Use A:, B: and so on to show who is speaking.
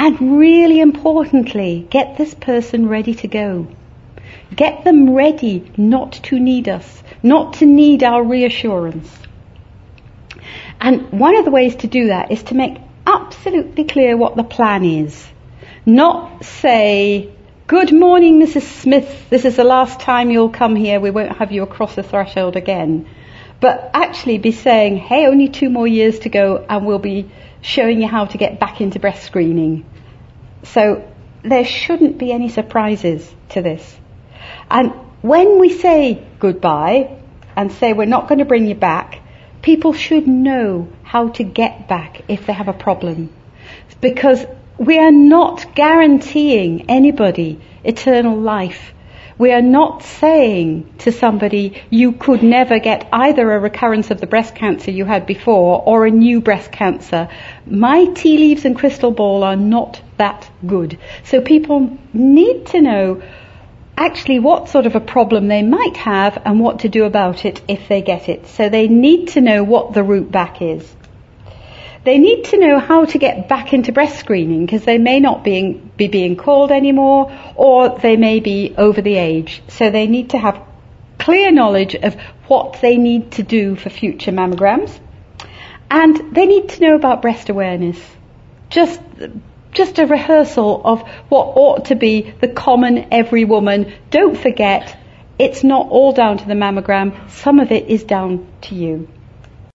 A: And really importantly, get this person ready to go. Get them ready not to need us, not to need our reassurance. And one of the ways to do that is to make absolutely clear what the plan is. Not say, "Good morning, Mrs. Smith, this is the last time you'll come here, we won't have you across the threshold again." But actually be saying, "Hey, only 2 more years to go and we'll be showing you how to get back into breast screening." So there shouldn't be any surprises to this. And when we say goodbye and say we're not going to bring you back, people should know how to get back if they have a problem. Because we are not guaranteeing anybody eternal life. We are not saying to somebody, you could never get either a recurrence of the breast cancer you had before or a new breast cancer. My tea leaves and crystal ball are not that good. So people need to know actually what sort of a problem they might have and what to do about it if they get it. So they need to know what the route back is. They need to know how to get back into breast screening because they may not be being called anymore, or they may be over the age. So they need to have clear knowledge of what they need to do for future mammograms. And they need to know about breast awareness. Just a rehearsal of what ought to be the common every woman. Don't forget, it's not all down to the mammogram. Some of it is down to you.